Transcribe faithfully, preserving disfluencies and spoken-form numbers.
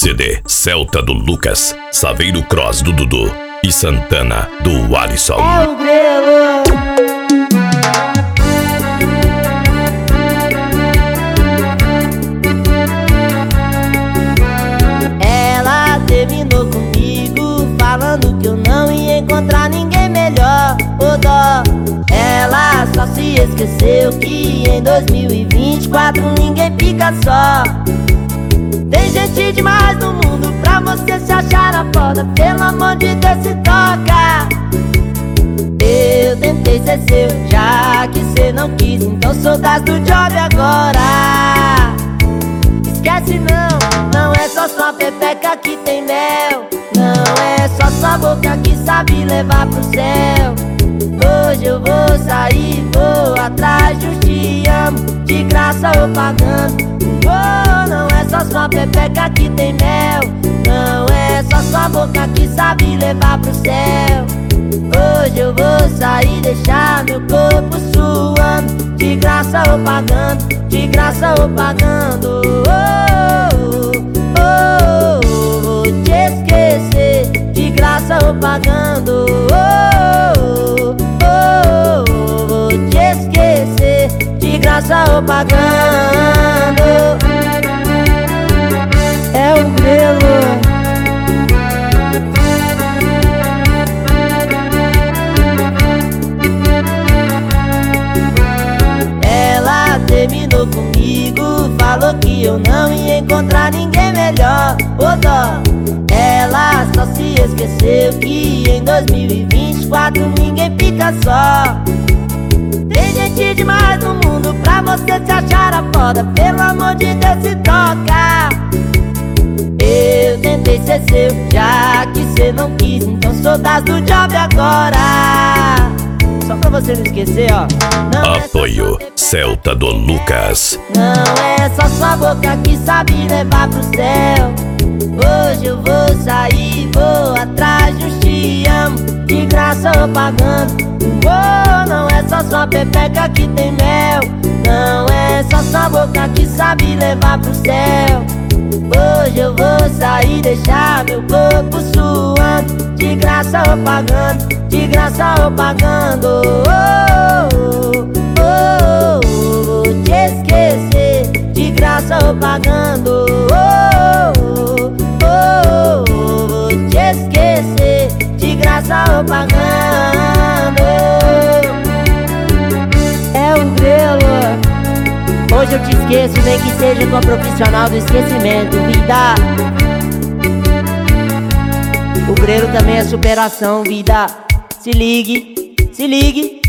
C D Celta do Lucas, Saveiro Cross do Dudu e Santana do Alisson. É o Grelo. Ela terminou comigo falando que eu não ia encontrar ninguém melhor. Ô dó, ela só se esqueceu que em dois mil e vinte e quatro ninguém fica só. Tem gente demais no mundo pra você se achar a foda. Pelo amor de Deus, se toca. Eu tentei ser seu, já que cê não quis, então sou das do job agora. Esquece não, não é só sua pepeca que tem mel. Não é só sua boca que sabe levar pro céu. Hoje eu vou sair, vou atrás de um te amo, de graça ou pagando. Oh, não é só sua pepeca que tem mel. Não é só sua boca que sabe levar pro céu. Hoje eu vou sair, deixar meu corpo suando, de graça ou pagando, de graça ou pagando. Oh, oh, oh, vou te esquecer, de graça ou pagando. Oh, oh, oh, vou te esquecer, de graça ou pagando. É o Grelo. Ela terminou comigo, falou que eu não ia encontrar ninguém melhor. Ô dó, ela só se esqueceu que em dois mil e vinte e quatro ninguém fica só. Tem gente demais no mundo pra você se achar a foda. Pelo amor de Deus, se toca. Eu tentei ser seu, já que cê não quis, então sou das do job agora. Só pra você não esquecer, ó. Não Apoio é Celta do Lucas. Não é só sua boca que sabe levar pro céu. Hoje eu vou sair, vou atrás de um te amo, de graça ou pagando. Oh, não é só sua pepeca que tem mel. Não é só sua boca que sabe levar pro céu. Hoje eu vou sair, deixar meu corpo suando, de graça ou pagando, de graça ou pagando. Oh, oh, oh, oh, vou te esquecer, de graça ou pagando. Oh, oh, oh, oh, vou te esquecer, de graça ou pagando. É o Grelo. Hoje eu te esqueço, nem que seja com a profissional do esquecimento, vida. O Grelo também é superação, vida. Se ligue, se ligue.